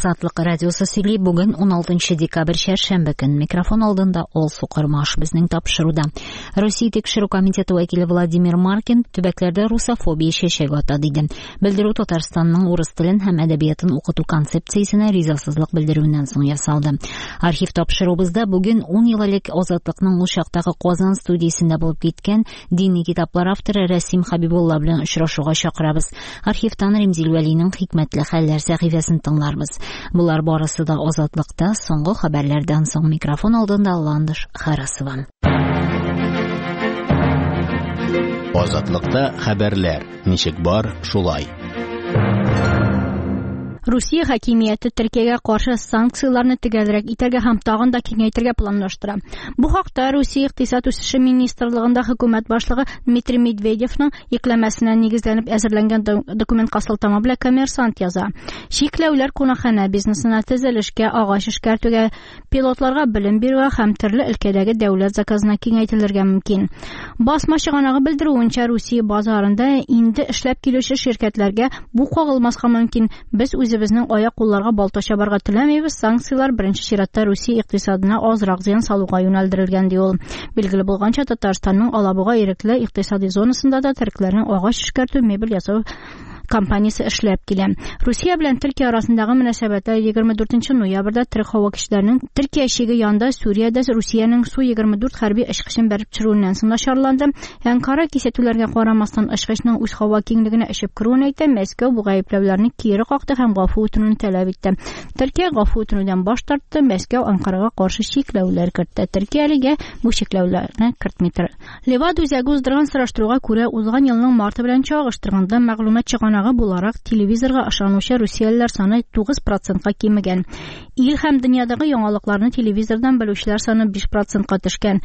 Азатлык радиосы сөйли. Бүген 16 декабрь шәршәмбе көн. Микрофон алдында Ол Сукырмаш безнең тапшыруда. Россия тикшерү комитеты вәкиле Владимир Маркин төбәкләрдә русофобия чәчәге ата диде. Белдерү Татарстанның урыс телен һәм әдәбиятын укыту концепциясенә ризасызлык белдерүеннән соң ясалды. Архив тапшырубызда бүген 10 ел элек Азатлыкның ул чактагы Казан студиясендә булып киткән дини китаплар авторы Рәсим Хәбибулла белән очрашуга чакырабыз. Архивтан Римзил Вәлинең хикмәтле хәлләр сәхифәсен тыңларбыз. Булар барысы да Азатлыкта. Соңгы хәбәрләрдән соң микрофон алдында Ландыш Харасова. Азатлыкта хәбәрләр. Ничек бар, шулай. Русия хакимияте Төркиягә каршы санкцияларны төгәлрәк итәргә һәм тагын да киңәйтергә планлаштыра. Бу хакта Русия икътисад үсеше министрлыгында хөкүмәт башлыгы Дмитрий Медведевның йөкләмәсенә нигезләнеп әзерләнгән документка сылтама белән Коммерсант яза. Чикләүләр кунакханә бизнесына, төзелешкә, агач эшкәртүгә, пилотларга белем бирүгә һәм төрле өлкәдәге дәүләт заказына киңәйтелергә мөмкин. Басма чыганагы белдерүенчә, Русия базарында инде эшләп килүче ширкәтләргә бу кагылмаска мөмкин. Без безнең аяк-кулларга балта чабарга теләмәйбез. Санкциялар беренче чиратта Русия икътисадына азрак зыян салуга юнәлдерелгән ди ул. Билгеле булганча, Татарстанның Алабуга ирекле икътисади зонасында да төркләрнең агач эшкәртү, мебель ясау компаниясе эшләп килә. Русия белән Төркия арасындагы мөнәсәбәтләр 24 ноябрьдә төрек һава көчләренең Төркия чиге янында Сүриядә Русиянең Су-24 хәрби очкычын бәреп төшерүеннән соң начарланды. Анкара кисәтүләргә карамастан очкычның үз һава киңлегенә эшеп керүен әйтә. Мәскәү бу гаепләүләрне кире какты һәм гафу үтенүен тәләп итте. Төркия гафу үтенүдән баш тартты. Мәскәү Анкарага каршы чикләүләр кертте. Төркия әлегә бу чикләүләрне кертми тора. Левад үзәге уздырган сораштыруга күрә, узган елның марты белән чагыштырганда мәгълүмат чыган буларак телевизорга ышанучы русиялеләр саны 9%-ка кимегән. Ил һәм дөньядагы яңалыкларны телевизордан белүчеләр саны 5%-ка төшкән.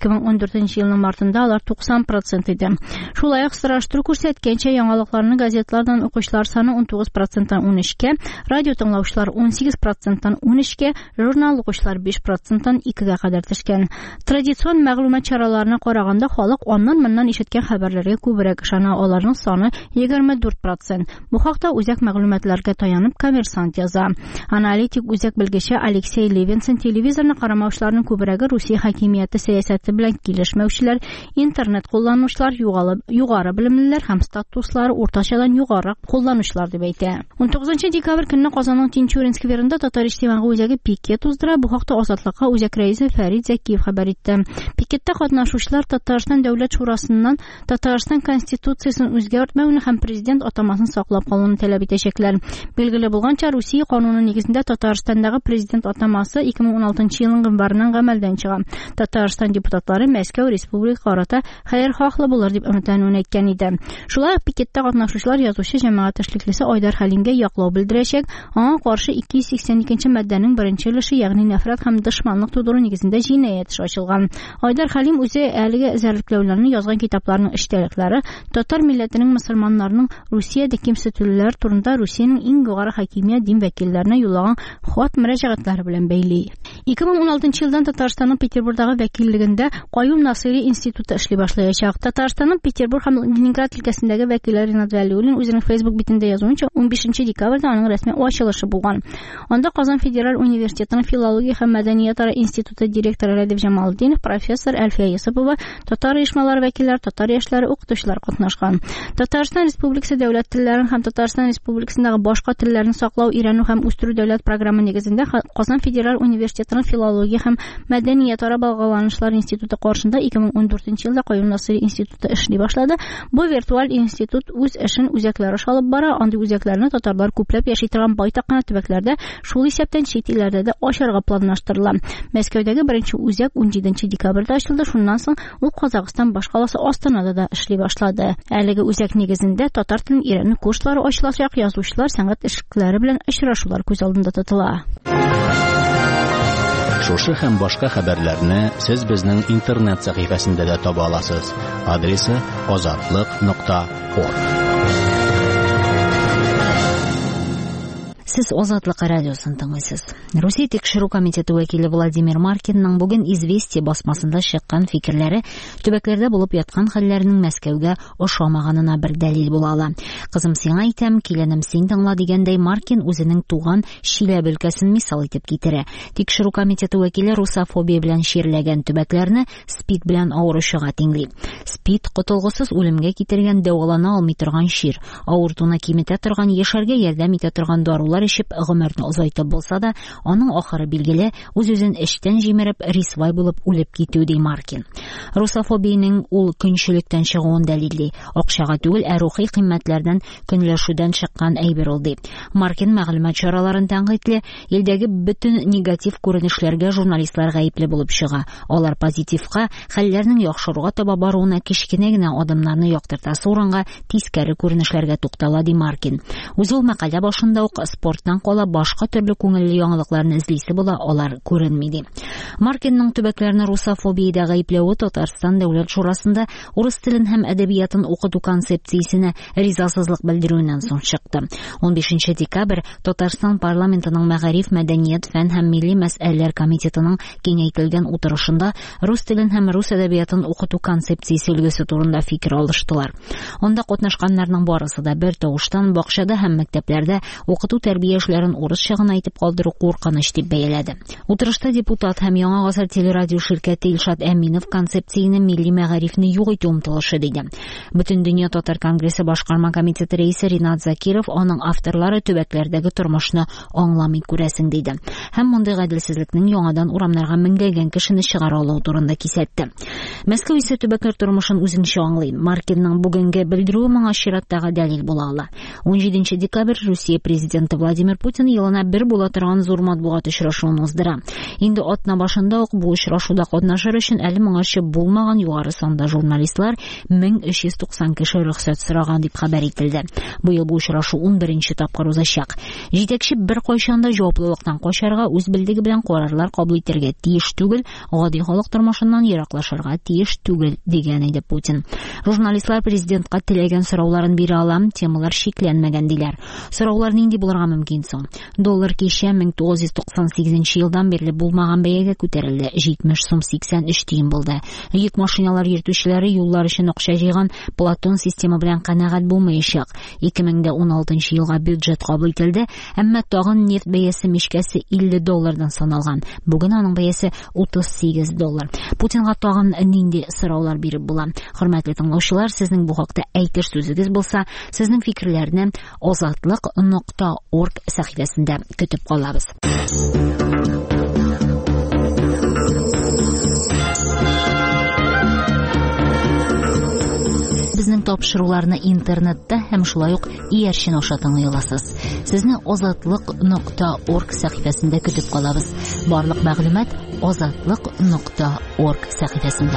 2014 елның мартында алар 90% иде. Шулай ук сораштыру күрсәткәнчә, яңалыкларны газетлардан укучылар саны 19%-тан 13-кә, радио тыңлаучылар 18%-тан 13-кә, журнал укучылар 5%-тан 2-гә кадәр төшкән. Традицион мәгълүмат чараларына караганда, халык аннан-моннан ишеткән хәбәрләргә күбрәк ышана, аларның саны 24%. Бу хакта үзәк мәгълүматларга таянып Коммерсант яза. Аналитик үзәк белгече Алексей Левинсон телевизорны карамаучыларның күбрәге Русия хакимияте сәясәте белән килешмәүчеләр, интернет кулланучылар, югары белемлеләр һәм статуслары уртачадан югарырак кулланучылар дип әйтә. 19 декабрь көнне Казанның Тинчурин скверында татар иҗтимагый үзәге пикет уздыра. Бу хакта Азатлыкка үзәк рәисе Фәрит Зәкиев хәбәр итте. Пикетта катнашучылар Татарстан дәүләт шурасыннан Татарстан конституциясын үзгәртмәүне һәм президент атамасын саклап калуны таләп итәчәкләр. Билгеле булганча, Русия кануны нигезендә Татарстандагы президент атамасы 2016 елның гыйнварыннан гамәлдән чыга. Татарстан депутатлары Мәскәү республика карата хәер-хаклы булыр дип өметләнүен әйткән иде. Шулай ук пикетта катнашучылар язучы җәмәгать эшлеклесе Айдар Хәлимгә яклау белдерәчәк. Аңа каршы 282 маддәнең беренче өлеше, ягъни нәфрәт һәм дошманлык тудыру нигезендә җинаять эше ачылган. Айдар Хәлим үзе әлеге эзәрлекләүләрне язган китапларның эчтәлекләре татар милләтенең мөселманнарның Русиядә кимсетүләр турында Русиянең иң югары хакимият дин вәкилләренә юллаган хат мөрәҗәгатьләре белән бәйли. 2016 елдан Татарстанның Петербургдагы вәкиллегендә Каюм Насыйри институты эшли башлаячак. Татарстанның Петербург һәм Ленинград өлкәсендәге вәкилләре Ринат Вәлиуллин үзенең Facebook битендә язуынча, 15 декабрьдә аның рәсми ачылышы булган. Анда Казан Федераль университетының филология һәм мәдәниятләр институты директоры Рәдиф Җамалетдинов, профессор Әлфия Йосыпова, татар оешмалары вәкилләре, татар яшьләре, укытучылар катнашкан. Татарстан Республикасы дәүләт телләрен һәм Татарстан Республикасындагы башка телләрне саклау, өйрәнү һәм үстерү дәүләт программы нигезендә Казан Федераль университетының филология һәм мәдәниятләр багланышлар институты каршында 2014 елда Каюм Насыйри институты эшли башлады. Бу виртуаль институт үз эшен үзәкләре алып бара. Андый үзәкләрне татарлар күпләп яши торган байтак кына төбәкләрдә, шул исәптән чит илләрдә дә ачарга планлаштырыла. Мәскәүдәге беренче үзәк 17 декабрьдә ачылды. Шуннан соң ул Казакъстан башкаласы Астанада да эшли башлады. Әлеге үзәк нигезендә татар телен өйрәнү курслары ачылачак, язучылар, сәнгать эшлеклеләре белән очрашулар күз алдында тотыла. Шушы һәм башка хәбәрләрне сез безнең интернет сәхифәсендә дә таба аласыз. Адресы azatlyk.org. Сез Азатлык радиосын тыңлыйсыз. Русия тикшерү комитеты вәкиле Владимир Маркинның бүген Известия басмасында чыккан фикерләре төбәкләрдә булып яткан хәлләрнең Мәскәүгә ошамаганына бер дәлил була ала. Кызым, сиңа әйтәм, киленем, син тыңла дигәндәй, Маркин үзенең туган Чиләбе өлкәсен мисал итеп китерә. Тикшерү комитеты вәкиле русофобия белән чирләгән төбәкләрне СПИД белән авыручыга тиңли. СПИД котылгысыз үлемгә китергән, дәвалана алмый торган чир, авыртуны киметә торган, яшәргә ярдәм итә торган дарулар ишеп гомерне озайтып булса да, аның ахыры билгеле, үз-үзен эштән җимереп, рисвай булып үлеп китү, ди Маркин. Русофобиянең ул көнчелектән чыгуын дәлилли. Акчага түгел, рухи кыйммәтләрдән, көнләшүдән чыккан әйбер ул, ди. Маркин мәгълүмат чараларын тәнкыйтьле, илдәге бөтен негатив күренешләргә журналистлар гаепле булып чыга. Алар позитивка, хәлләрнең яхшыруга таба баруына кичкенә генә адымнарны яктыртасы урынга тискәре күренешләргә туктала, ди Маркин. Үзе ул мәкалә башында ук спорттан кала башка төрле күңелле яңалыкларны эзлисе була, алар күренми, ди. Маркинның төбәкләрне русофобиядә гаепләве Татарстан Дәүләт Шурасында урыс телен һәм әдәбиятын укыту концепциясенә ризасызлык белдерүеннән соң чыкты. 15 декабрь Татарстан парламентының Мәгариф, мәдәният, фән һәм милли мәсьәләләр комитетының киңәйтелгән утырышында рус телен һәм рус әдәбиятын укыту концепциясе өлгесе турында фикер алыштылар. Анда катнашканнарның барысы да бер тавыштан бакчада һәм мәктәпләрдә укыту тәрбия эшләрен урысча гына әйтеп калдыру куркыныч дип бәяләде. Утырышта депутат һәм Яңа Гасыр телерадио ширкәте Илшат Әминов концепцияне милли мәгарифне юк итү омтылышы диде. Бөтен дөнья татар конгрессы башкарма комитеты рәисе Ринат Закиров аның авторлары төбәкләрдәге тормышны аңламый күрәсең диде. Һәм мондый гаделсезлекнең яңадан урамнарга меңләгән кешене чыгара алу турында кисәтте. Мәскәү исә төбәкләр тормышын үзенчә аңлый. Маркинның бүгенге белдерүе моңа чираттагы дәлил була ала. 17 декабрь Русия президенты Владимир Путин елына бер була торган зур матбугат очрашуын уздыра. Инде атна башында ук бу очрашуда катнашыр өчен әле моңарчы булмаган югары санда журналистлар 1390 кеше рөхсәт сораган дип хәбәр ителде. Быел бу очрашу 11нче тапкыр узачак. Җитәкче бер кайчанда җаваплылыктан качарга, үз билдеге белән карарлар кабул итәргә тиеш түгел, гади халык тормышыннан ераклашырга тиеш түгел, дигән иде Путин. Журналистлар президентка теләгән сорауларын бирә алам, темалар шикләнмәгән диләр. Сораулар нинди булырга мөмкин соң? Доллар кичә 1998 елдан бирле булмаган бәягә күтәрелде. 70 сум 83 тиен булды. Йөк машиналар йөртүчеләре юллар өчен акча җыйган Платон система белән канәгать булмаячак. 2016 елга бюджет кабул ителде, әмма тагын нефть бәясе мишкәсе 50 доллардан саналган. Бүген аның бәясе 38 доллар. Путинга тагын нинди сораулар биреп була? Хөрмәтле тыңлаучылар, сезнең бу хакта әйтер сүзегез булса, сезнең фикерләрне azatlıq.org сәхифәсендә көтеп калабыз. Безнең тапшыруларны интернетта һәм шулай ук иярчен аша тыңлый аласыз. Сезне azatlıq.org сәхифәсендә көтеп калабыз. Барлык мәгълүмат azatlıq.org сәхифәсендә.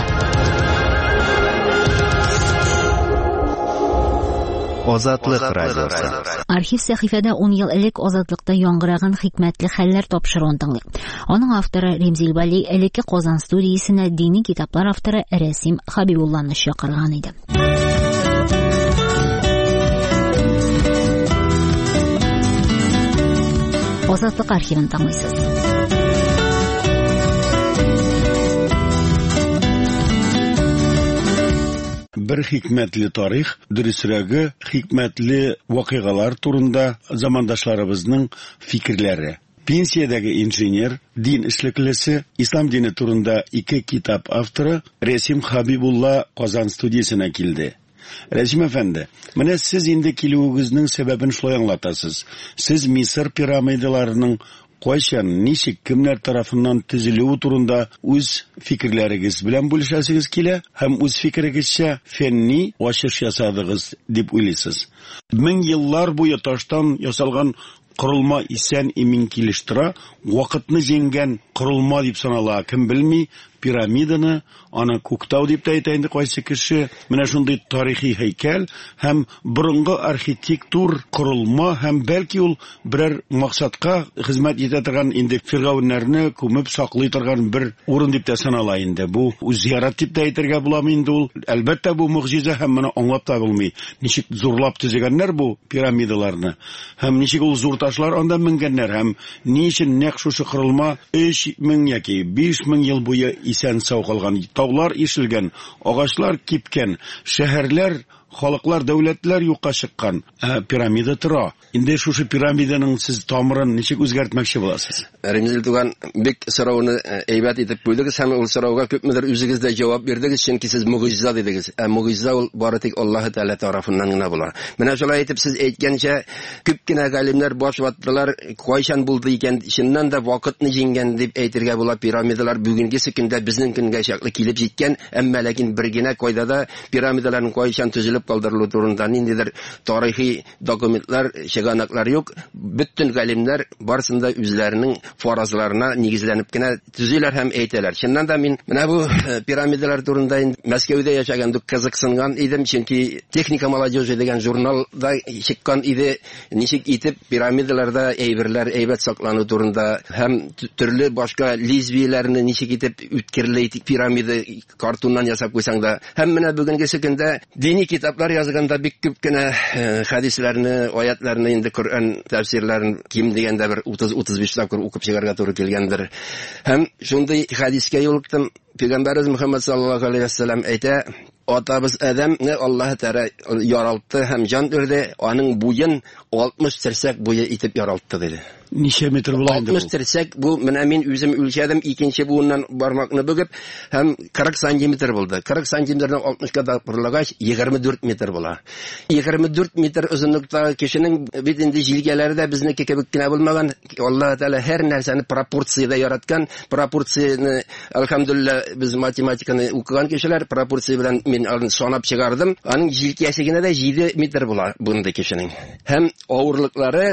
Азатлык радиосы. Архив сәхифәдә 10 ел элек Азатлыкта яңгыраган хикмәтле хәлләр тапшыруын тыңлый. Аның авторы Ремзил Вали элекке Казан студиясенә дини китаплар авторы Рәсим Хабибулланы чакырган иде. Азатлык архивын тыңлыйсыз. Бер хикмәтле тарих, дөресрәге хикмәтле вакыйгалар турында замандашларыбызның фикерләре. Пенсиядәге инженер, дин эшлеклесе, ислам дине турында 2 китап авторы Рәсим Хабибулла Казан студиясенә килде. Рәсим әфәнде, менә сез инде килүегезнең сәбәбен шулай аңлатасыз. Сез Мисыр пирамидаларының кайчан, ничек, кемнәр тарафыннан төзелүе турында үз фикерләрегез белән бүлешәсегез килә һәм үз фикерегезчә фәнни ачыш ясадыгыз дип уйлыйсыз. 1000 еллар буе таштан ясалган корылма исән имин килештера, вакытны җиңгән корылма дип санала, кем белми, пирамиданы, аны Күктау дип әйтә инде кайсы кеше, менә шундый тарихи һәйкәл һәм борынгы архитектур корылма һәм бәлки ул берәр максатка хезмәт итә торган инде фиргавеннәрне күмеп саклый торган бер урын дип тә санала инде. Бу зиярат дип тә әйтергә буламы инде ул. Әлбәттә бу мөгъҗиза һәм моны аңлап та булмый. Ничек зурлап төзегәннәр бу пирамидаларны һәм ничек ул зур ташлар анда менгәннәр һәм ни өчен нәкъ шушы корылма 3000 яки 5000 ел буе исән сау калган. Таулар ишелгән, агачлар кипкән, шәһәрләр, халыклар, дәүләтләр юкка чыккан. Пирамида тора. Инде шушы пирамиданың сез тамырын ничек үзгәртмәкче буласыз? Римзил туган бик сорауны әйбәт итеп куйдыгыз һәм ул сорауга күпмедер үзегез дә җавап бирдегез, чөнки сез мөгъҗиза дидегез. Мөгъҗиза ул бары тик Аллаһ Тәгалә тарафыннан гына була. Менә шулай итеп сез әйткәнчә күп кенә галимнәр баш ваттылар, кайчан булды икән, чыннан да вакытны җиңгән дип әйтергә була. Пирамидалар бүгенге көндә безнең көнгә чаклы килеп җиткән, әмма ләкин бер генә кайда да пирамидаларның кайчан төзелеп калдырылу турында ниндидер тарихи документлар, чыганаклар юк. Бөтен галимнәр барсында үзләренең фаразларына нигезләнеп кенә төзиләр һәм әйтәләр. Чыннан да мин менә бу пирамидалар турында Мәскәүдә яшәгәндә кызыксынган идем, чөнки Техника молодежи дигән журналда чыккан иде, ничек итеп пирамидаларда әйберләр әйбәт саклану турында һәм төрле башка лезвияләрне ничек итеп үткерле пирамида картуннан ясап куйсаң да. Һәм менә бүгенге көндә дини китаплар язганда бик күп кенә хадисләрне, аятларны, инде Коръән тәфсирләрен ким дигәндә бер 30-35 тапкыр укып чыгарга туры килгәндер. Һәм шундый хадискә юлыктым. Пәйгамбәрбез Мөхәммәд саллаллаһу алейхи ва саллям әйтә: Атабыз Адәмне Аллаһ Тәгалә яралты һәм җан бирде, аның буен 60 терсәк буе итеп яралты диде. Ничә метр була инде бу? 60 терсәк бу, менә мин үзем үлчәдем, икенче буыннан бармакны бөгеп, һәм 40 сантиметр булды. 40 сантиметрдан 60-ка тапкырлагач 24 метр була. 24 метр озынлыкта кешенең бит инде җилкәләре дә безнеке кебек кенә булмаган. Аллаһ Тәгалә һәр нәрсәне пропорцияда яраткан. Пропорцияны, әлхәмдүлилләh, без математиканы укыган кешеләр пропорция белән мин аны санап чыгардым. Аның җилкәсе генә дә 7 метр була бунда кешенең. Һәм авырлыклары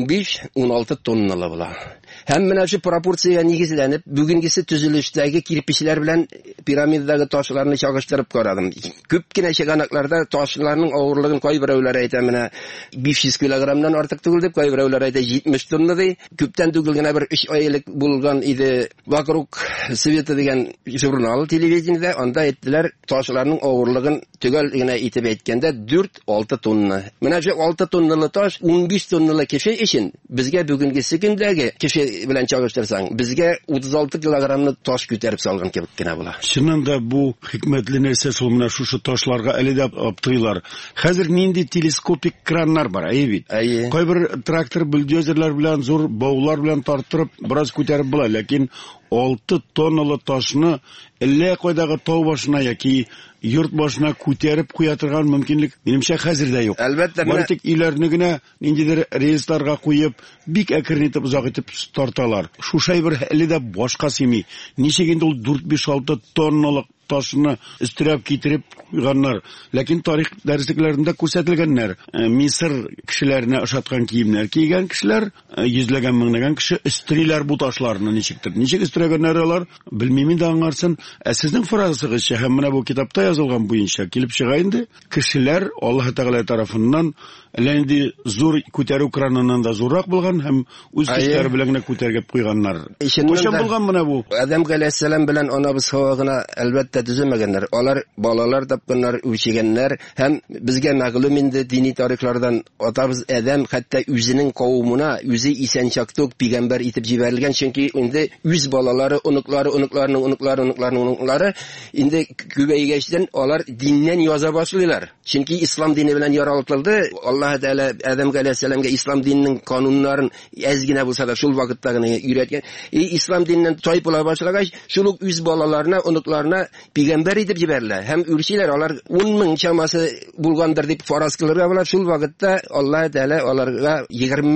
15-16 тонналы була. Һәм менә шу пропорцияга нигезләнеп, бүгенгесе төзелештәге кирпечләр белән пирамидадагы ташларны чагыштырып карадым. Күп кенә чыганакларда ташларның авырлыгын кайберәүләр әйтә, менә 500 килограммнан артык түгел дип, кайберәүләр әйтә 70 тонна ди. Күптән түгел генә бер 3 айлык булган иде «Вокруг света» дигән журнал телевидениедә, анда әйттеләр, ташларның авырлыгын төгәл генә итеп әйткәндә 4-6 тонна. Менә шу 6 тонналы таш 15 тонналы кеше өчен безгә бүгенгесе көндәге кеше белән чагыштырсаң, безгә 36 килограммны таш күтәреп салган кебек кенә була. Чыннан да бу хикмәтле нәрсә шул менә шушы ташларга әле дә аптырыйлар. Хәзер нинди телескопик краннар бар, бит. Кайбер трактор, бульдозерлар белән, зур баулар белән тартырып, бераз күтәреп була, ләкин 6 тонналы ташны әллә кайдагы тау башына яки йорт башына күтәреп куя торган мөмкинлек минемчә хәзер дә юк. Әлбәттә, тик иләрне генә ниндидер рейсларга куеп, бик әкренитеп узак итеп тарталар. Шушай бер әле дә башка сими. Ничек инде ул 4-5-6 тонналык ташны өстерәп китереп куйганнар. Ләкин тарих дәреслекләрендә күрсәтелгәннәр. Мисыр кешеләренә ошаткан киемнәр кигән кешеләр, йөзләгән меңләгән кеше өстериләр бу ташларны ничектер. Ничек өстерәгәннәр алар? Белмим инде аңарсын. Сезнең фразагызча һәм менә бу китапта язылган буенча килеп чыга инде. Кешеләр Аллаһ Тәгалә тарафыннан ләнди зур күтәрү кранынан да зуррак булган һәм үз көчләре белән генә күтәргәп куйганнар. Кайчан булган менә бу? Адәм галәйһиссәлам белән анабыз Хава гына әлбәттә төземәгәннәр. Алар балалар тапканнар, үчегәннәр һәм безгә мәгълүм инде дини тарихлардан атабыз Адәм хәтта үзенең кавымына үзе исән чактык пәйгамбәр итеп җибәрелгән, чөнки инде үз балалары, уныклары инде күбәйгәчтән алар диннән яза башлыйлар. Чөнки ислам дине белән яралытылды. Аллаһ Тәгалә Адәм галәйһиссәламга ислам диненең кануннарын әз генә булса да шул вакытта гына өйрәткән. Ислам диненнән тайпыла башлагач, шул үз балаларына, уныкларына пигамбар итеп җибәрелә. Һәм үрчиләр алар 10 мең чамасы булгандыр дип фараз кылырга була. Шул вакытта Аллаһ Тәала аларга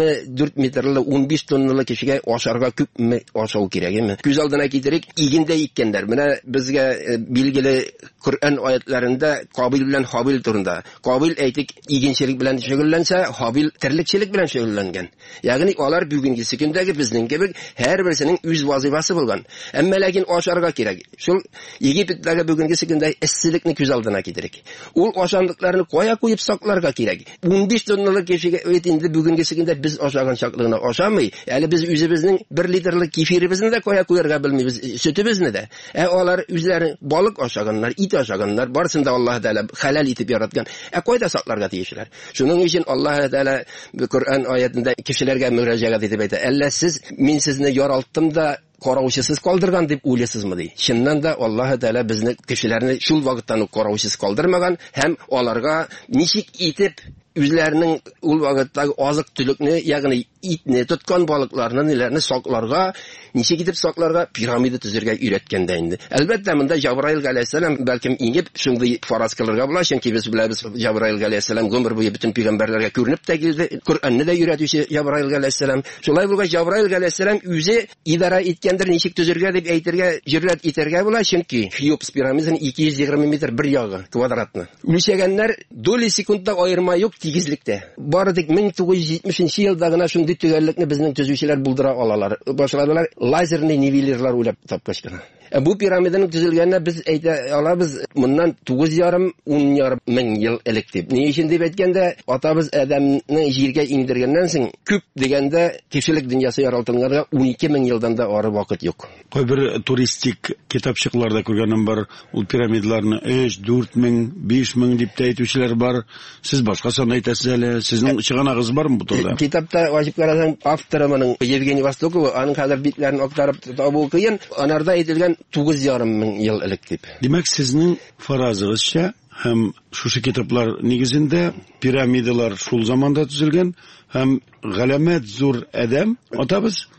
24 метрлы 15 тонналы кешегә ашарга күпме ашау кирәгеме? Күз алдына китерик, игендә иккәннәр. Менә безгә билгеле Коръән аятларында Кабил белән Хабил турында. Кабил әйтик игенчелек белән шөгыльләнсә, Хабил терлекчелек белән шөгыльләнгән. Ягъни алар бүгенге секундагы безнең кебек һәрберсенең үз вазифасы булган. Әмма ләкин ашарга кирәк. Шул Египеттәге бүгенге секундагы эсселекне күз алдына китерик. Ул ашамлыкларны кая куеп сакларга кирәк? 15 тонналы кешегә инде бүгенге секундә без ашаган чаклыгына ашамый. Әле без үзебезнең 1 литрлы кефиребезне дә кая куярга белмибез, сөтебезне дә. Алар үзләре балык ашаганнар, ит ашаганнар, барсын да Аллаһ Тәала халал итеп яраткан. Кайда сакларга тиешләр? Шуның өчен Аллаһ Тәала Коръән аятында кешеләргә мөрәҗәгать итеп әйтә. Әллә сез мин сезне яралттым да караучысыз калдырган дип уйлыйсызмы ди. Чыннан да Аллаһ Тәала безне кешеләрне шул вакыттан ук караучысыз калдырмаган һәм аларга ничек итеп үзләренең ул вакыттагы азык-төлекне, ягъни итне, тоткан балыкларны, ниләрне сакларга, ничек итеп сакларга пирамида төзергә өйрәткәндә инде. Әлбәттә, монда Җабраил галәйһиссәлам бәлкем иңеп шундый фараз кылырга була, чөнки без беләбез, Җабраил галәйһиссәлам гомер буе бөтен пәйгамбәрләргә күренеп тә килде. Коръәнне дә өйрәтүче Җабраил галәйһиссәлам. Шулай булгач, Җабраил галәйһиссәлам үзе идара иткәндер, ничек төзергә дип әйтергә, җөрьәт итәргә була, чөнки Хеопс пирамиданың 220 метр бер ягы квадратны. Үлчәгәннәр доли секундта аерма юк тигезлектә. Бары тик 1970 елда гына шундый төгәллекне безнең төзүчеләр булдыра алалар. Башладылар лазерный нивелирлар уйлап тапкач кына. Бу пирамиданың төзелгәненә без әйтә алабыз моннан 9,5-10,5 мең ел элек дип. Ни өчен дип әйткәндә, атабыз Адәмне җиргә иңдергәннән соң күп дигәндә кешелек дөньясы яралтылганга 12 мең елдан да ары вакыт юк. Кайбер туристик китапчыкларда күргәнем бар, ул пирамидаларны 3, 4 мең, 5 мең дип әйтүчеләр бар. Сез башка сан әйтәсез әле. Сезнең чыганагыз бармы бу турыда? Китапта ваҗип карасаң, авторы моның Евгений Востоков, аның хәзер битләрен актарып табу кыен. Анарда әйтелгән 9,5 мең ел элек дип. Димәк, сезнең фаразыгызча һәм шушы китаплар нигезендә пирамидалар шул заманда төзелгән һәм галәмәт зур адәм атабыз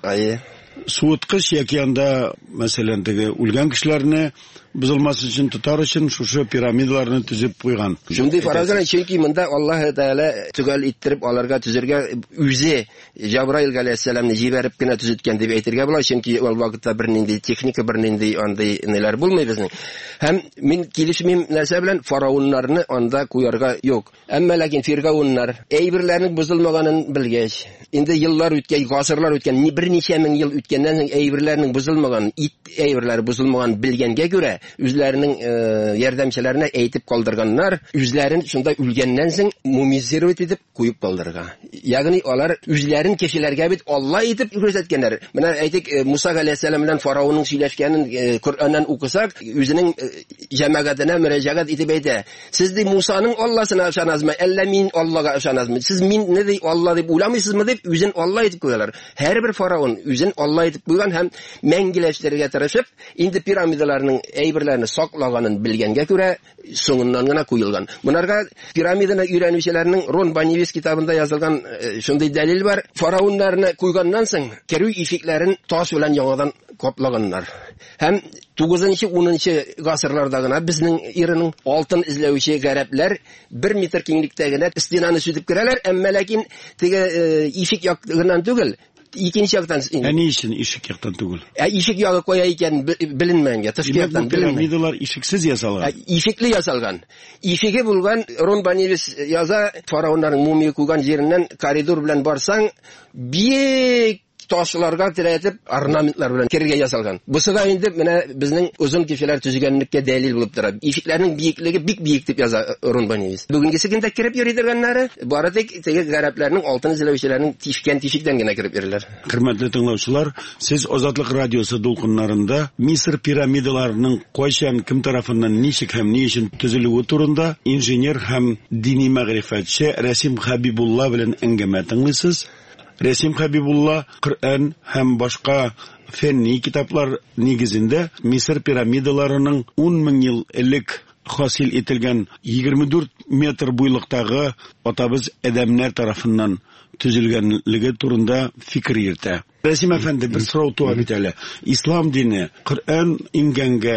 суыткыч яки анда мәсәлән теге үлгән кешеләрне бузылмас өчен тотар өчен шушы пирамидаларны төзеп куйган. Шундый фаразлар чөнки монда Аллаһ Тәала төгәл иттереп аларга төзергә үзе Җабраил галәйһиссәламны җибәреп кенә төзеткән дип әйтергә була, чөнки ул вакытта бернинди техника, бернинди андай неләр булмый безнең. Һәм мин килешмим нәрсә белән фараоннарны анда куярга юк. Әмма ләкин фиргауннар әйберләрнең бузылмаганын белгәч, инде еллар үткән, гасырлар үткән, берничә мең ел үткәннән соң әйберләрнең бузылмаган, ит әйберләре бузылмаган белгәнгә күрә үзләренең ярдәмчеләренә әйтеп калдырганнар, үзләрен шунда үлгәннән соң мумизировать итеп куеп калдырга. Ягъни алар үзләрен кешеләргә бит Алла итеп күрсәткәннәр. Менә әйтик, Муса галәйһиссәлам белән фараонның сөйләшкәнен Коръәннән укысак, үзенең җәмәгатенә мөрәҗәгать итеп әйтә. Сез ди Мусаның Алласына ышанасызмы, әллә мин Аллага ышанасызмы? Сез минне ди Алла дип уйламыйсызмы дип үзен Алла итеп куялар. Һәрбер фараон үзен Алла итеп куйган һәм мәңгиләштерергә тырышып, инде пирамидаларның әйберләрне саклаганын белгәнгә күрә соңыннан гына куелган. Монарга пирамиданы өйрәнүчеләрнең Рон Банивис китабында язылган шундый дәлил бар. Фараоннарны куйганнан соң керү ишекләрен таш белән яңадан каплаганнар. Һәм 9-10 гасырларда гына безнең иренең алтын эзләүче гарәпләр 1 метр киңлектә генә стенаны сүтеп керәләр, әмма ләкин теге ишек ягыннан түгел, икенче яктан. Ни өчен ишек яктан түгел? Ишек ягы кая икән беленмәгәнгә, тышкы яктан беленмәгән. Пирамидалар ишексез ясалган. Ишекле ясалган. Ишеге булган, Рон Банивис яза, фараоннарның мумия куйган җиреннән коридор белән барсаң, бик ташларга терәтеп орнаментлар белән киргә ясалган. Бусы да инде менә безнең узын кешеләр төзегәнлеккә дәлил булып тора. Ишекләрнең биеклеге бик биек дип яза Рон Банивис. Бүгенге секундта кирип йөридергәннәре бары тик теге гарәпләрнең алтын эзләүчеләрнең тишкән тишектән генә кирип йөриләр. Хөрмәтле тыңлаучылар, сез Азатлык радиосы дулкыннарында Мисыр пирамидаларының кайчан, кем тарафыннан, ничек һәм ни өчен төзелүе турында инженер һәм дини мәгърифәтче Рәсим Хәбибулла белән әңгәмә тыңлыйсыз. Рәсим Хәбибулла Коръән һәм башка фәнни китаплар нигезендә Мисыр пирамидаларының 10 мең ел элек хасил ителгән 24 метр буйлыктагы атабыз Адәмнәр тарафыннан төзелгәнлеге турында фикер йөртә. Рәсим әфәнде, бер сорау туа бит әле. Ислам дине Коръән ингәнгә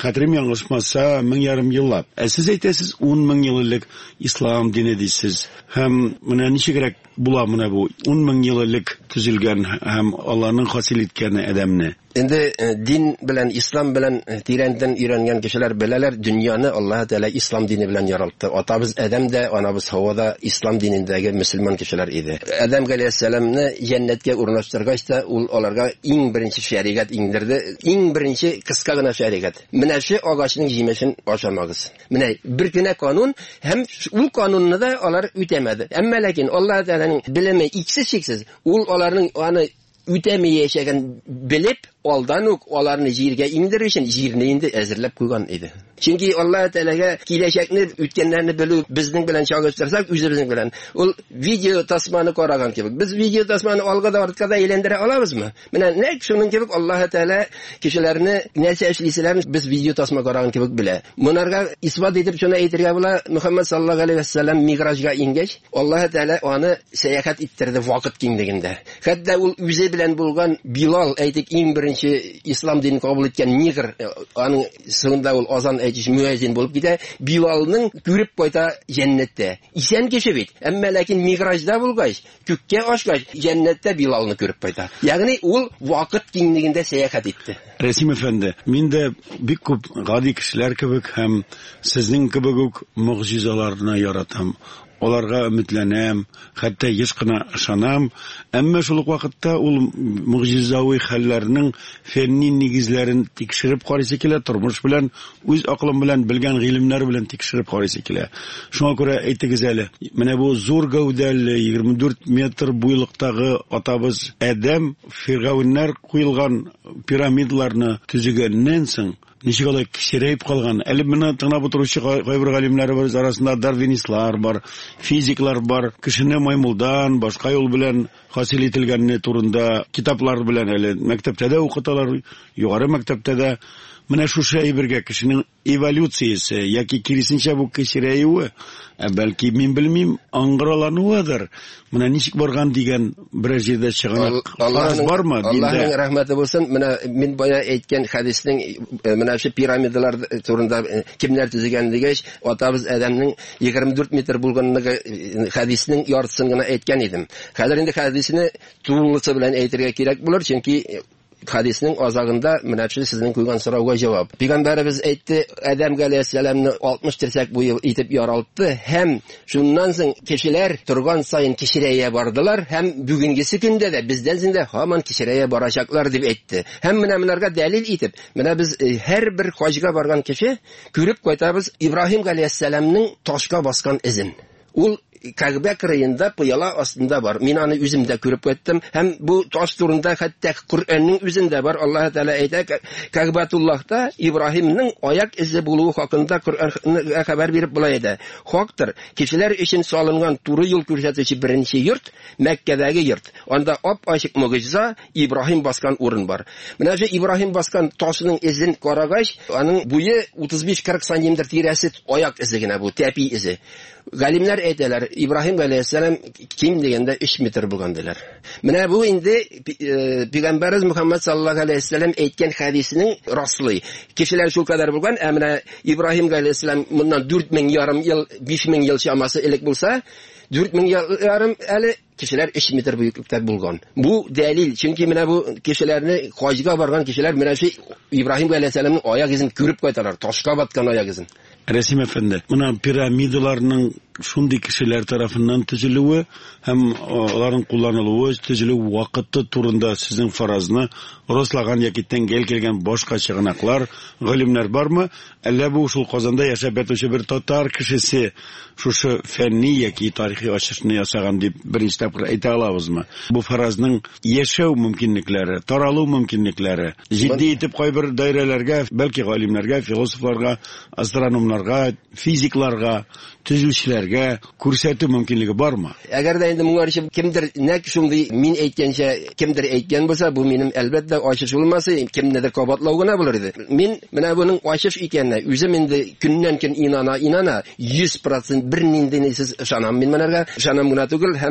хәтерем яңгышмаса 1000 еллап. Сез әйтәсез 10,000 ел элек ислам дине дисез. Һәм менә ничегрәк була менә бу 10,000 ел элек төзелгән һәм Аллаһның хасил иткәне адәмне. Endi din bilan islom bilan tiyrandan öğrengen kişiler bileler dünyani Allah Teala İslam dini bilan yarattı. Atabız Adem de anabız Havva da İslam dinindagi Müslüman kişiler idi. Adem aleyhisselamni jannatga o'rnashtirgachda ularga eng birinchi shariat indirdi. Eng birinchi qisqagina shariat. Mana shu og'achning yemishin oshamag'iz. Mana bir kina qonun ham u qonunni da ular o'tamadi. Ammo lekin Alloh Teala'ning bilimi cheksiz. Ularning ani o'tamay bilib aldanuk onlarni yerga indirish uchun yerni endi azirlab qo'ygan edi. Chunki Alloh taolaga kelajakni o'tganlarni bilib bizning bilan chog'ishtirsak, o'zimizning bilan ul video tasmani ko'ragan kebek. Biz video tasmani olg'ida ortqada aylantira olamizmi? Mana nek shuning kebek Alloh taolo kishilarni narsa ishlaysalarni biz video tasma ko'ragan kebek bile. Bunlarga isbot etib shuni aytirga bo'la Muhammad sallallohu alayhi vasallam migrajga ingach, Alloh taolo uni sayohat ettirdi vaqt kengligida. Hatto ul o'zi bilan bo'lgan Bilal aytik eng İslam dinini kabul etken nigr onun sonunda ol azan aytish müezzin bolup gide Bilal'ның görüp koyta cennette. İsen kişi bit. Amma lakin migrajda bulgaç, kökке aşgaç cennette Bilal'ını görüp koyta. Yani ol vaqt kengliginde sayohat etdi. Resim efendi, men de bik ko'p g'adi kishilar kebek ham sizning kebek mu'jizalarni yaratam. Olarga ümitlenem, hatta hiç qına ışanam. Amma şuluk vaqtda ul mu'jizaviy hallarning fenni negizlarini tekshirib qarasa kela, turmush bilan, o'z aqlim bilan bilgan ilmlar bilan tekshirib qarasa kela. Shunga ko'ra aytdingiz ali, mana bu zo'r gavdali 24 metr bo'yliqdagi otabız Adam Fir'avnlar qo'yilgan piramidlarni tuzgandan so'ng nishigala kishirayib qolgan. Әле менә тыңлап утыручы кайбер галимнәр арасында дарвинистлар бар, физиклар бар. Кешене маймылдан башка юл белән хасил ителгәнне турында китаплар белән әле мәктәптә дә укыталар, югары мәктәптә дә. Менә шушы әйбергә кешенең эволюциясе яки киресенчә бу кешерәюе, бәлки мин белмим, аңгыралануыдыр. Менә ничек барган дигән бер җирдә чыган фараз бармы диндә? Аллаһның рәхмәте булсын. Менә мин бая әйткән хәдиснең менә шу пирамидалар турында кемнәр төзегән дигәч, атабыз Адамның 24 метр булганлыгы хәдиснең яртысын гына әйткән идем. Хәзер инде хәдисне тулысы белән әйтергә кирәк булыр, чөнки hadisning azagında менә шу сезнең куйган сорауга җавап. Пәйгамбәрбез әйтте, Адам алейһиссаламны 60 терсәк буе итеп яралтты, һәм шуннан соң кешеләр торган сайын кешерәя бардылар, һәм бүгенге көндә дә бездән соң һаман кешерәя барачаклар дип әйтте. Һәм менә монарга дәлил итеп, менә без һәр бер хаҗга барган кеше күреп кайтабыз Ибраһим алейһиссаламның ташка баскан изен. Ул Кәгъбә кырыенда пыяла астында бар. Мин аны үземдә күреп кайттым. Һәм бу таш турында хәтта Коръәннең үзендә бар. Аллаһ Тәала әйтә, Кәгъбәтуллаһта Ибраһимның аяк изе булуы хакында Коръән хәбәр биреп булай иде. Хактыр, кешеләр өчен салынган туры юл күрсәтүче беренче йорт Мәккәдәге йорт. Анда ап-ачык мөгъҗиза Ибраһим баскан урын бар. Менә шу Ибраһим баскан ташның изен карагач, аның буе 35-40 сантиметр тирәсе аяк изе генә бу, тәпи изе. Галимнәр әйтәләр, Ибраһим алейһиссалам ким дигәндә 3 метр булган диләр. Менә бу инде Пәйгамбәрбез Мөхәммәд саллаллаһу алейһи ва саллям әйткән хәдисенең раслый. Кешеләр шул кадәр булган, ә менә Ибраһим алейһиссалам моннан 4000 ярым ел, 5000 ел чамасы элек булса, 4000 ярым әле кешеләр 3 метр бөеклектә булган. Бу дәлил, чөнки менә бу кешеләрне хаҗга барган кешеләр менә шу Ибраһим алейһиссаламның аяк изен күреп кайталар, ташка баткан аяк изен. Resim efendi, buna piramidalarının şundi kişiler tarafından tüzülüğü hem onların kullanıldığı tüzülüğü vakıtı turunda sizin farazını Roslagan yakitten gelgen boşka çıgınaklar, gılimler var mı? Elle bu usul Kazanda yaşap etmişi bir Tatar kişisi şu fenni yaki tarihi açışını yasagan deyip birinci tapır ete alabız mı? Bu farazının yaşav mümkünlikleri, taralı mümkünlikleri, ciddi etip koy bir dairelerge, belki gılimlerge, filosoflarga, astronomlarga, fiziklarga, tüzülçülerge күрсәтү мөмкинлеге бармы? Әгәр дә инде моңар өчен кемдер нәк шундый мин әйткәнчә кемдер әйткән булса, бу минем әлбәттә ачыш булмаса, кемнедер кабатлау гына булыр иде. Мин менә буның ачыш икәнне үзем инде көннән көн инана 100% бернинди сез ышанам. Мин монарга ышанам гына түгел, һәм бөтен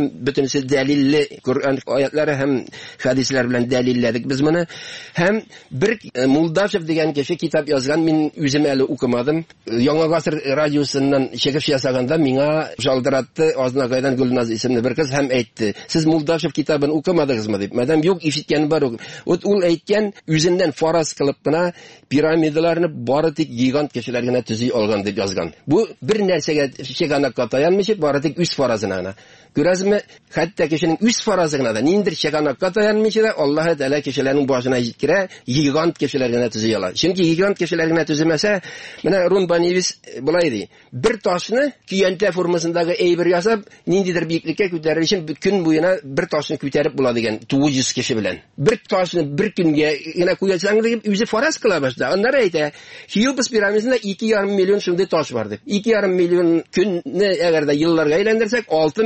bütünse dalilli Kur'an oyatlari ham hadislar bilan dalilledik biz buni. Ham bir Muldashev degan kishi kitap yozgan, men o'zim hali o'qimadim. Yangi asr radiosundan chekib yasaganda menga jaldiratdi, Oznaqaydan Gulnaz ismli bir qiz ham aytdi. Siz Muldashev kitobini o'qimadingizmi deb. Madam yo'q, eshitgan bor. Ul aytgan o'zidan faraz qilibgina piramidalarni boritik gigant kishilarga tuziy olgan deb yozgan. Bu bir narsaga shekanakka tayanmish, boritik 3 farazini. Görəzmi, hatta kişinin 3 farazına da nindir shekanakka tayanmish da Alloh Taala kishilarning boshina yikira gigant kishilarga tuziyalar. Chunki gigant kishilarga tuzimasa, mana Runbanivis bulaydi. Bir toshni kuyanta formasındagi eybir yasab, nindidir buyuklikka ko'tarish uchun kun bo'yina bir toshni ko'tarib bo'ladigan 900 kishi bilan. Bir toshni bir kunga yana qo'yasang deb o'zi faraz qila boshladi. Onlar aytadi, Xeops piramidasida 2,5 million shunday tosh bor deb. 2,5 million kunni agarda yillarga aylantirsak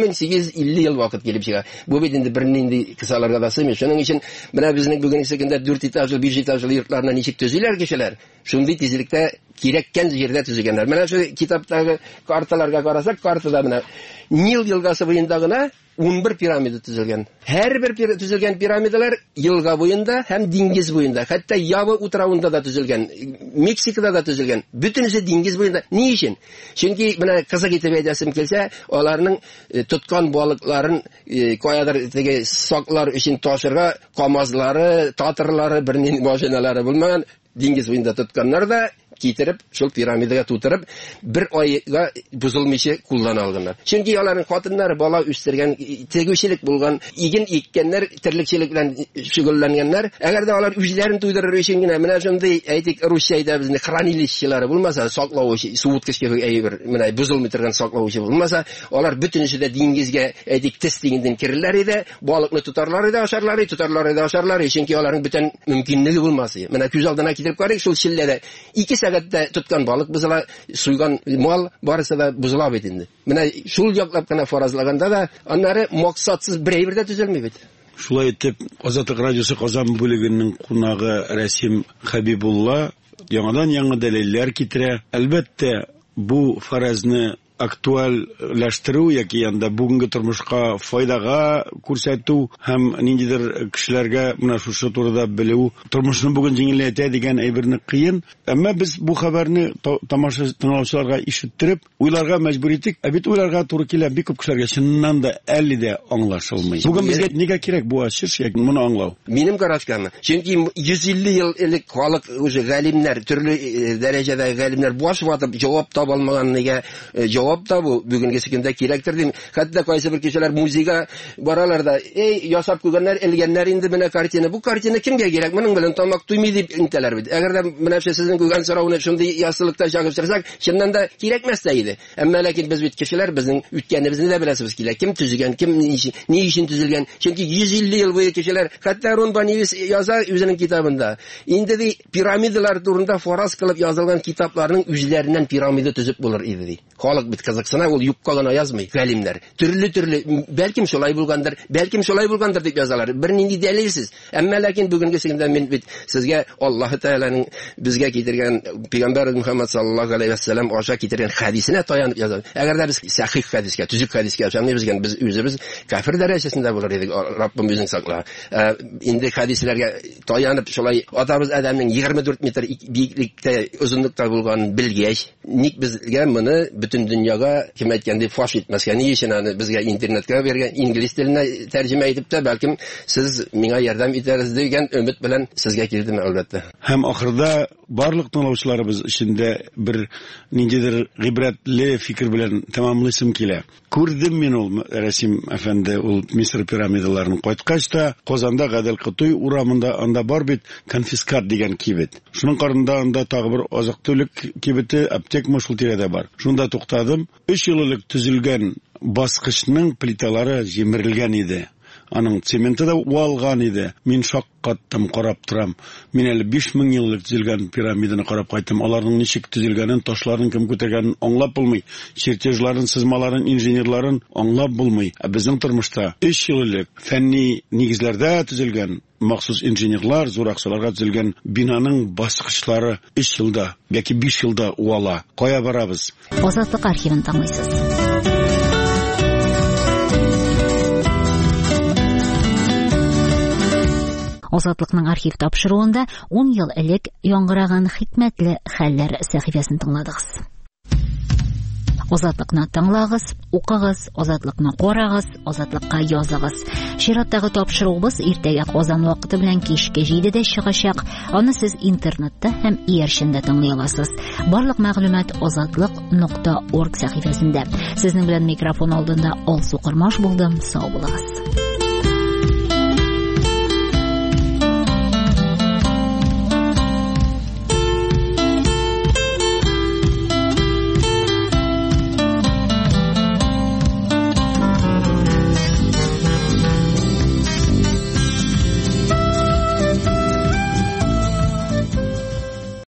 6850 yil vaqt kelib chiqadi. Bu endi bir nindi qisalarga da sig'maydi. Shuning uchun mana bizning bugungi sekunda 4 etajli, 5 etajli yurtlarni nechik tuzilar kishilar. Shunday tezlikda kerakkan yerda tuzganlar. Mana shu kitobdagi kartalarga qarasak, kartada mana Nil yilgasi bo'yindagina 11 piramida tuzilgan. Her bir tuzilgan piramidalar yilga bo'yinda ham dengiz bo'yinda, hatto Yava o'travunda da tuzilgan, Meksikada da tuzilgan. Butunisi dengiz bo'yinda. Ne uchun? Chunki mana qiziq etib aytasim kelsa, ularning tutgan baliqlarin qo'yadir degi soqlar uchun toshirga qamazlari, tatirlari, birning mashinalari bo'lmagan dengiz bo'yinda tutganlar da getirib, shul piramidaga tutirib, bir oyga buzilmishi qo'llana olganlar. Chunki ularning xotinlari bola o'stirgan, teguvchilik bo'lgan, egin ekkanlar, tirikchilik bilan shug'ullanganlar, agarda ular o'zlarini to'ydirar uchungina mana shunday aytik Rossiyada bizning xranilishchilari bo'lmasa, saqlovchi, suvutkichga ayir, mana buzilmay turgan saqlovchi bo'lmasa, ular butunishida dengizga aytik testingidan kirirlar edi, baliqni tutarlar edi, osharlar edi, chunki ularning butun mumkinligi bo'lmasa. Mana ko'z oldiga kelib qaraylik, shul shillada 2 saatda tutgan baliq bizlar suygan mol borisida buzilib ketdi. Mana shul yoqlabgina farazlaganda da onlari maqsadsiz bireybirda tuzilmaydi. Шулай итеп, Азаттык радиосы Казан бүлегенең кунагы Расим Хабибулла яңадан-яңа дәлилләр китерә. Әлбәттә, бу фаразны актуальләштерү яки янда бүгенге тормышка файдага күрсәтү һәм ниндидер кешеләргә менә шушы турыда белү тормышны бүген җиңеләйтә дигән әйберне кыен. Әмма без бу хәбәрне тамаша тыңлаучыларга ишеттереп, уйларга мәҗбүр итик. Бит уйларга туры килә бик күп кешеләргә чыннан да әле дә аңлашылмый. Бүген безгә нигә кирәк бу ачыш яки моны аңлау? Минем карашкамны. Чөнки 150 ел элек халык үзе галимнәр, төрле дәрәҗәдәге галимнәр баш ватып җавап таба алмаганлыгы javob da bu bugungi sekunda kerakdir deyim. Hatto qaysi bir kishilar muzeyga boralarda, yasab qo'yganlar, elganlar endi mana kartina, bu kartina kimga kerak? Mening bilan tomoq tuymaydi deb intalar edi. Agarda mana shu sizning qo'ygan so'rovni shunday yoshlikda chaqirtirsak, shundan da kerakmas deydi. Ammo lekin biz bu kishilar bizning o'tganimizni da bilasiz kerak. Kim tuzilgan, kim ne uchun tuzilgan? Chunki 150 yil bo'yi kishilar, hatto Runbanivis yozar o'zining kitobida. Endi piramidalar turida faraz qilib yozilgan kitoblarning o'zlaridan piramida tuzib bo'lar edi. Xalq bit qiziqsana, ol yuqqagina yozmay galimlar. Turli balkim şolay bo'lgandir deb yozalar. Bir nindi dalilsiz. Ammo lekin bugungi sekunda men sizga Alloh taolaning bizga keltirgan payg'ambar Muhammad sallallohu alayhi vasallam o'sha keltirgan hadisini tayanib yozadi. Agarda biz sahih hadisga, tuzuk hadisga ishonmaymiz, biz o'zimiz kafir darajasida bo'lar edik. Rabbim o'zing saqla. Endi hadislarga tayanib şolay otamiz Adamning 24 metr biyiqlikda, uzunlikda bo'lgan bilgach, nik bizga buni butun dunyoga kim aytgandek fosh etmasgan ishini bizga internetga bergan, ingliz tilini tarjima etibdi, balkim siz menga yordam etarsiz degan umid bilan sizga keldim albatta. Ham oxirida barliq tinglovchilarimiz ishinde bir nindidir g'ibratli fikr bilan tamomlasim kela. Ko'rdim men ul Rasim afandi ul Misr piramidalarini qaytqach da Qozonda Gadal Qutuy uramında anda bor bit konfiskat degan kibet. Shuning qarında anda tag'ir bir oziq-tulik kibeti aptek mushul tirada bor. Shunda to'xtadim. 3 yillik tuzilgan bosqichning plitalari jimirilgan edi. Aның цементы да уалган иде. Мин шаккаттым, карап торам. Мин әле 5000 еллык төзелгән пирамиданы карап кайттым. Аларның ничек төзелгәнен, ташларын кем күтәргәнен аңлап булмый. Чертежларын, сызмаларын, инженерларын аңлап булмый. Безнең тормышта 3 еллык фәнни нигезләрдә төзелгән махсус инженерлар, зураксыларга төзелгән бинаның баскычлары 3 елда яки 5 елда уала. Кая барабыз? Азатлык архивын тыңлыйсыз. Азатлыкның архив тапшыруында 10 ел элек яңгыраган хикмәтле хәлләр сәхифәсен тыңладыгыз. Азатлыкны тыңлагыз, укыгыз, азатлыкны карагыз, азатлыкка языгыз. Чираттагы тапшыруыбыз иртәгә Казан вакыты белән кичке 7дә чыгачак. Аны сез интернетта һәм иярчендә тыңлый аласыз. Барлык мәгълүмат azatlык.org сәхифәсендә. Сезнең белән микрофон алдында Алсу Кырмаш булдым. Сау булыгыз.